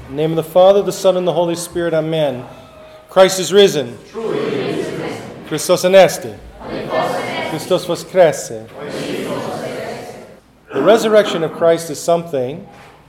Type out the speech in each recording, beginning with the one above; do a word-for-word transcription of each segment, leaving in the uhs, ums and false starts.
In the name of the Father, the Son, and the Holy Spirit, amen. Christ is risen. Christos anesti. Christos voskreσε. The resurrection of Christ is something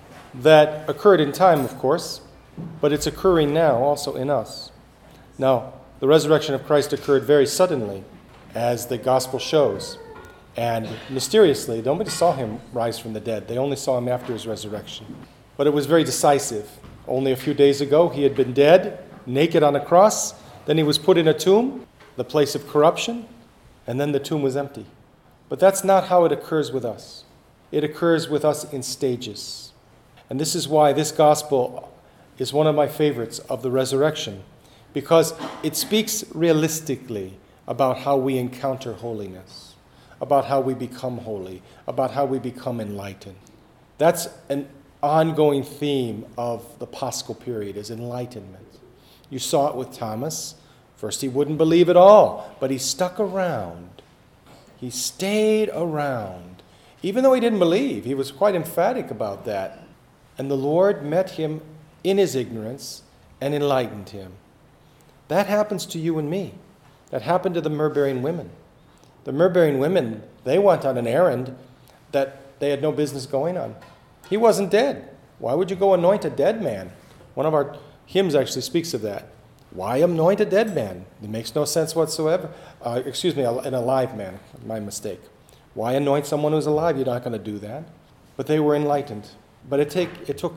that occurred in time, of course, but it's occurring now also in us. Now, the resurrection of Christ occurred very suddenly, as the gospel shows, and mysteriously. Nobody saw him rise from the dead. They only saw him after his resurrection. But it was very decisive. Only a few days ago, he had been dead, naked on a cross. Then he was put in a tomb, the place of corruption, and then the tomb was empty. But that's not how it occurs with us. It occurs with us in stages. And this is why this gospel is one of my favorites of the resurrection, because it speaks realistically about how we encounter holiness, about how we become holy, about how we become enlightened. That's an ongoing theme of the Paschal period, is enlightenment. You saw it with Thomas. First he wouldn't believe at all, but he stuck around. He stayed around. Even though he didn't believe, he was quite emphatic about that. And the Lord met him in his ignorance and enlightened him. That happens to you and me. That happened to the myrrh-bearing women. The myrrh-bearing women, they went on an errand that they had no business going on. He wasn't dead. Why would you go anoint a dead man? One of our hymns actually speaks of that. Why anoint a dead man? It makes no sense whatsoever. Uh, excuse me, an alive man. My mistake. Why anoint someone who's alive? You're not going to do that. But they were enlightened. But it, take, it took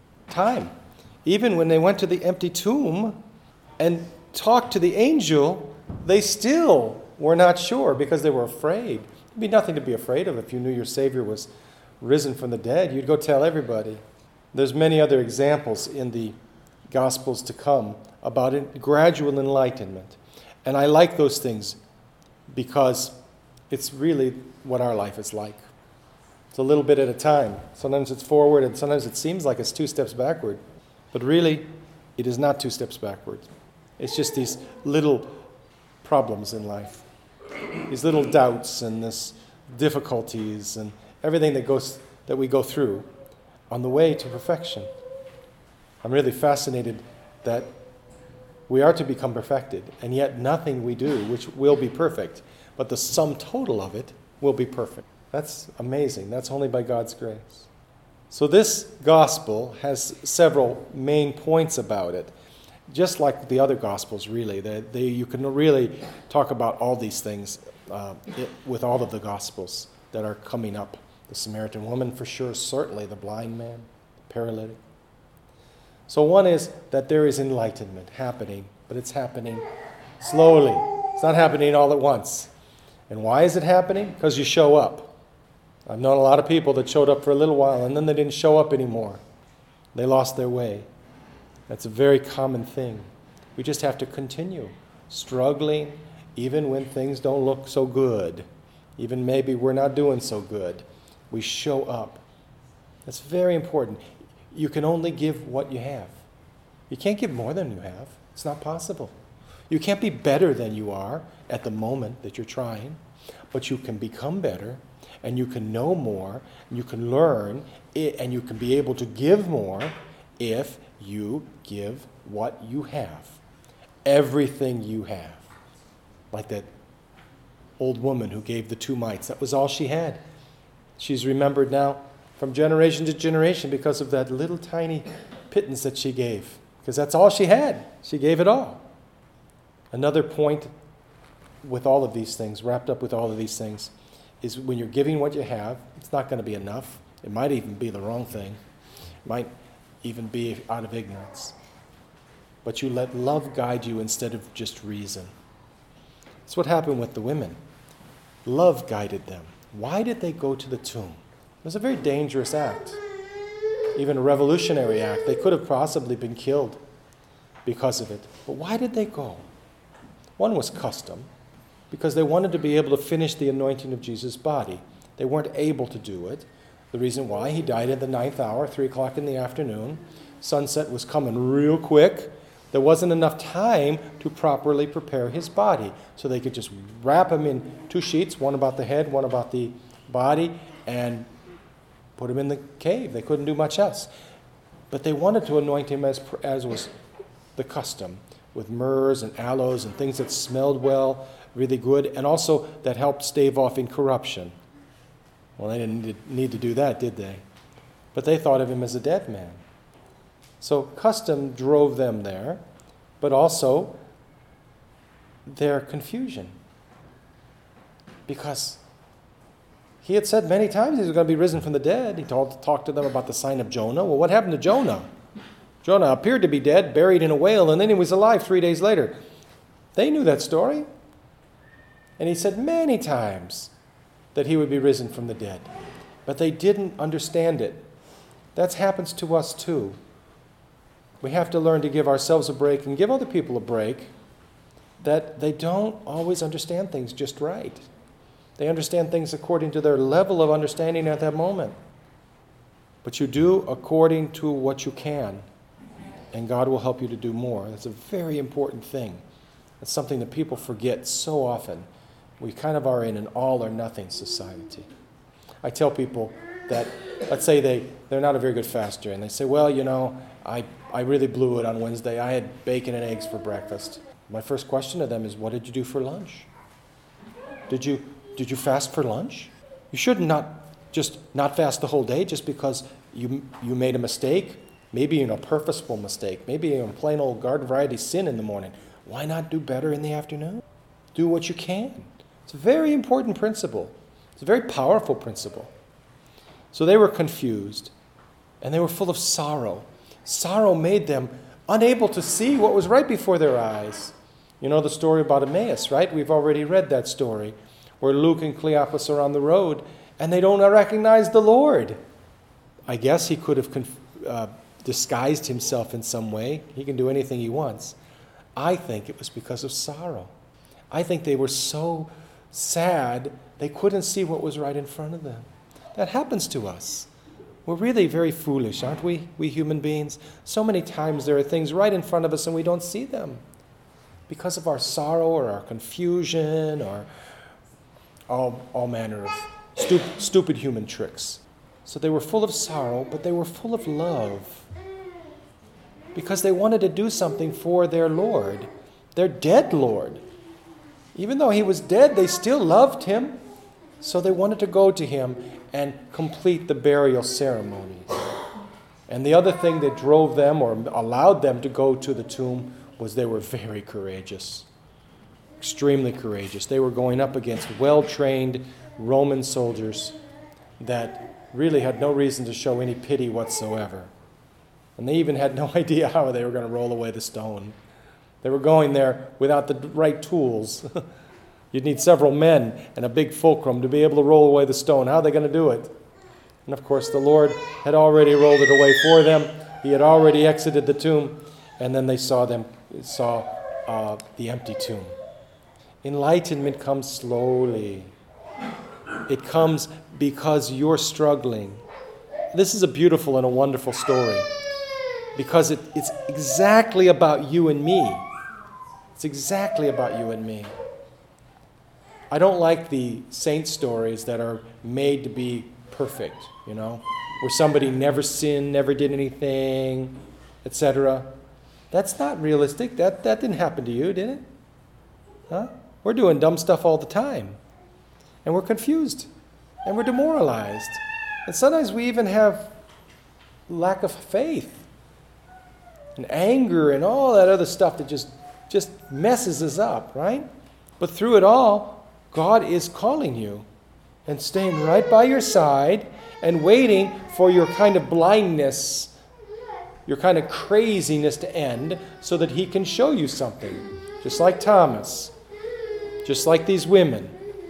time. Even when they went to the empty tomb and talked to the angel, they still were not sure because they were afraid. There'd be nothing to be afraid of if you knew your Savior was risen from the dead. You'd go tell everybody. There's many other examples in the Gospels to come about it, gradual enlightenment. And I like those things because it's really what our life is like. It's a little bit at a time. Sometimes it's forward and sometimes it seems like it's two steps backward. But really, it is not two steps backward. It's just these little problems in life. These little doubts and this difficulties and everything that goes that we go through on the way to perfection. I'm really fascinated that we are to become perfected, and yet nothing we do which will be perfect, but the sum total of it will be perfect. That's amazing. That's only by God's grace. So this gospel has several main points about it, just like the other gospels, really. They, they, you can really talk about all these things uh, it, with all of the gospels that are coming up. The Samaritan woman, for sure, certainly the blind man, the paralytic. So one is that there is enlightenment happening, but it's happening slowly. It's not happening all at once. And why is it happening? Because you show up. I've known a lot of people that showed up for a little while and then they didn't show up anymore. They lost their way. That's a very common thing. We just have to continue struggling even when things don't look so good. Even maybe we're not doing so good. We show up. That's very important. You can only give what you have. You can't give more than you have. It's not possible. You can't be better than you are at the moment that you're trying, but you can become better, and you can know more, and you can learn, and you can be able to give more if you give what you have. Everything you have. Like that old woman who gave the two mites. That was all she had. She's remembered now from generation to generation because of that little tiny pittance that she gave. Because that's all she had. She gave it all. Another point with all of these things, wrapped up with all of these things, is when you're giving what you have, it's not going to be enough. It might even be the wrong thing. It might even be out of ignorance. But you let love guide you instead of just reason. That's what happened with the women. Love guided them. Why did they go to the tomb? It was a very dangerous act, even a revolutionary act. They could have possibly been killed because of it. But why did they go? One was custom, because they wanted to be able to finish the anointing of Jesus' body. They weren't able to do it. The reason why, he died at the ninth hour, three o'clock in the afternoon. Sunset was coming real quick. There wasn't enough time to properly prepare his body. So they could just wrap him in two sheets, one about the head, one about the body, and put him in the cave. They couldn't do much else. But they wanted to anoint him as, as was the custom, with myrrhs and aloes and things that smelled well, really good, and also that helped stave off incorruption. Well, they didn't need to do that, did they? But they thought of him as a dead man. So custom drove them there, but also their confusion. Because he had said many times he was going to be risen from the dead. He told, talked to them about the sign of Jonah. Well, what happened to Jonah? Jonah appeared to be dead, buried in a whale, and then he was alive three days later. They knew that story. And he said many times that he would be risen from the dead. But they didn't understand it. That happens to us too. We have to learn to give ourselves a break and give other people a break, that they don't always understand things just right. They understand things according to their level of understanding at that moment. But you do according to what you can, and God will help you to do more. That's a very important thing. That's something that people forget so often. We kind of are in an all-or-nothing society. I tell people that, let's say they, they're not a very good faster, and they say, well, you know, I, I really blew it on Wednesday. I had bacon and eggs for breakfast. My first question to them is, what did you do for lunch? Did you, did you fast for lunch? You should not just not fast the whole day just because you, you made a mistake, maybe in a purposeful mistake, maybe in a plain old garden variety sin in the morning. Why not do better in the afternoon? Do what you can. It's a very important principle. It's a very powerful principle. So they were confused, and they were full of sorrow. Sorrow made them unable to see what was right before their eyes. You know the story about Emmaus, right? We've already read that story, where Luke and Cleopas are on the road, and they don't recognize the Lord. I guess he could have conf- uh, disguised himself in some way. He can do anything he wants. I think it was because of sorrow. I think they were so sad they couldn't see what was right in front of them. That happens to us. We're really very foolish, aren't we, we human beings? So many times there are things right in front of us and we don't see them because of our sorrow or our confusion or all, all manner of stup- stupid human tricks. So they were full of sorrow, but they were full of love because they wanted to do something for their Lord, their dead Lord. Even though he was dead, they still loved him. So they wanted to go to him and complete the burial ceremony. And the other thing that drove them or allowed them to go to the tomb was they were very courageous, extremely courageous. They were going up against well-trained Roman soldiers that really had no reason to show any pity whatsoever. And they even had no idea how they were going to roll away the stone. They were going there without the right tools. You'd need several men and a big fulcrum to be able to roll away the stone. How are they going to do it? And of course, the Lord had already rolled it away for them. He had already exited the tomb, and then they saw them saw uh, the empty tomb. Enlightenment comes slowly. It comes because you're struggling. This is a beautiful and a wonderful story because it, it's exactly about you and me. It's exactly about you and me. I don't like the saint stories that are made to be perfect, you know, where somebody never sinned, never did anything, et cetera. That's not realistic. That that didn't happen to you, did it? Huh? We're doing dumb stuff all the time. And we're confused. And we're demoralized. And sometimes we even have lack of faith and anger and all that other stuff that just, just messes us up, right? But through it all, God is calling you and staying right by your side and waiting for your kind of blindness, your kind of craziness to end so that he can show you something. Just like Thomas, just like these women,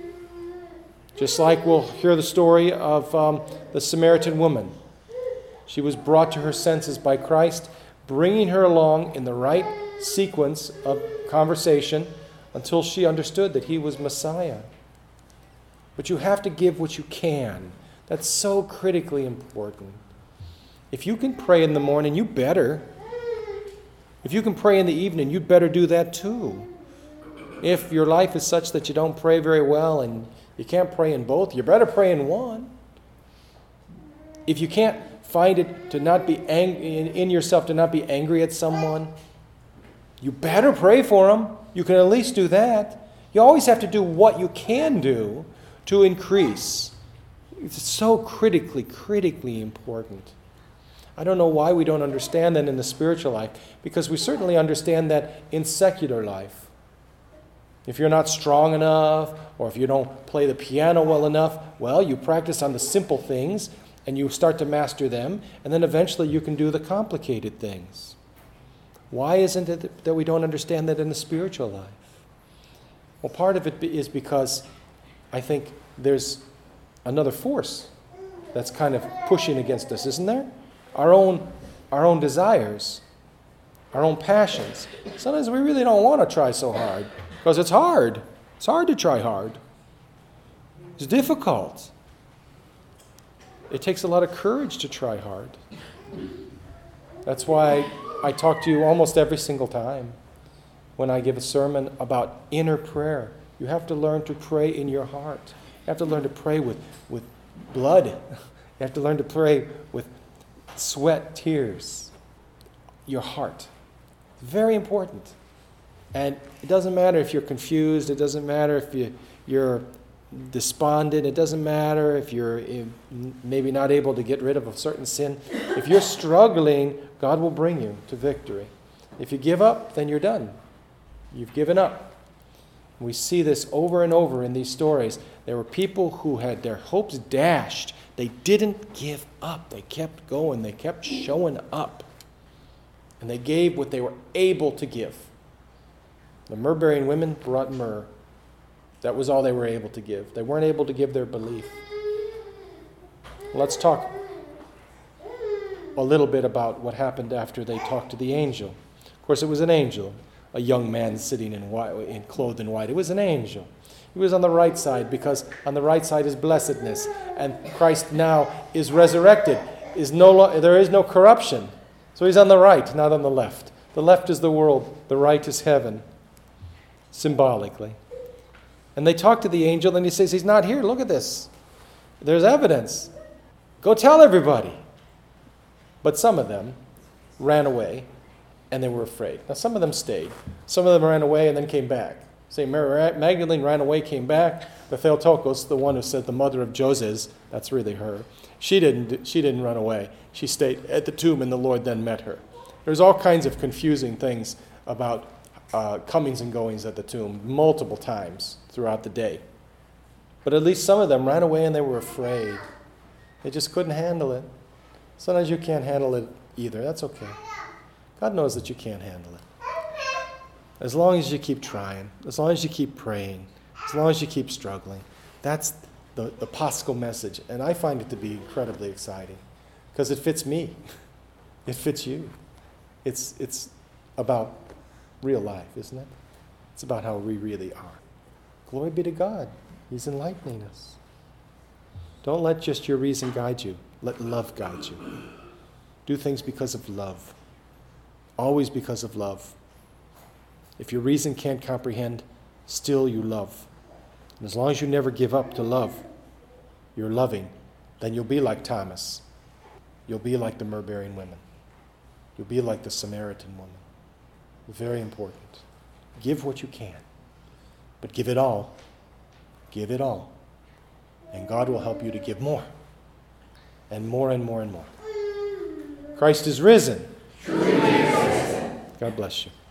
just like we'll hear the story of um, the Samaritan woman. She was brought to her senses by Christ, bringing her along in the right sequence of conversation until she understood that he was Messiah. But you have to give what you can. That's so critically important. If you can pray in the morning, you better. If you can pray in the evening, you better do that too. If your life is such that you don't pray very well and you can't pray in both, you better pray in one. If you can't find it to not be angry in, in yourself, to not be angry at someone, you better pray for them. You can at least do that. You always have to do what you can do to increase. It's so critically, critically important. I don't know why we don't understand that in the spiritual life, because we certainly understand that in secular life. If you're not strong enough, or if you don't play the piano well enough, well, you practice on the simple things, and you start to master them, and then eventually you can do the complicated things. Why isn't it that we don't understand that in the spiritual life? Well, part of it is because I think there's another force that's kind of pushing against us, isn't there? Our own, our own desires, our own passions. Sometimes we really don't want to try so hard because it's hard. It's hard to try hard. It's difficult. It takes a lot of courage to try hard. That's why I talk to you almost every single time when I give a sermon about inner prayer. You have to learn to pray in your heart. You have to learn to pray with, with blood. You have to learn to pray with sweat, tears, your heart. Very important. And it doesn't matter if you're confused. It doesn't matter if you, you're despondent. It doesn't matter if you're maybe not able to get rid of a certain sin. If you're struggling, God will bring you to victory. If you give up, then you're done. You've given up. We see this over and over in these stories. There were people who had their hopes dashed. They didn't give up. They kept going. They kept showing up. And they gave what they were able to give. The myrrh-bearing women brought myrrh. That was all they were able to give. They weren't able to give their belief. Let's talk a little bit about what happened after they talked to the angel. Of course, it was an angel, a young man sitting in white, in clothed in white. It was an angel. He was on the right side because on the right side is blessedness, and Christ now is resurrected. Is no lo- there is no corruption. So he's on the right, not on the left. The left is the world. The right is heaven, symbolically. And they talk to the angel, and he says, he's not here. Look at this. There's evidence. Go tell everybody. But some of them ran away, and they were afraid. Now, some of them stayed. Some of them ran away and then came back. Say, Mary Magdalene ran away, came back. But Theotokos, the one who said the mother of Joses, that's really her, she didn't, she didn't run away. She stayed at the tomb, and the Lord then met her. There's all kinds of confusing things about uh, comings and goings at the tomb multiple times throughout the day. But at least some of them ran away and they were afraid. They just couldn't handle it. Sometimes you can't handle it either. That's okay. God knows that you can't handle it. As long as you keep trying, as long as you keep praying, as long as you keep struggling, that's the, the Paschal message. And I find it to be incredibly exciting because it fits me. It fits you. It's, it's about real life, isn't it? It's about how we really are. Glory be to God. He's enlightening us. Don't let just your reason guide you. Let love guide you. Do things because of love. Always because of love. If your reason can't comprehend, still you love. And as long as you never give up to love, you're loving, then you'll be like Thomas. You'll be like the myrrh-bearing women. You'll be like the Samaritan woman. Very important. Give what you can, but give it all. Give it all. And God will help you to give more. And more and more and more. Christ is risen. Truly is risen. God bless you.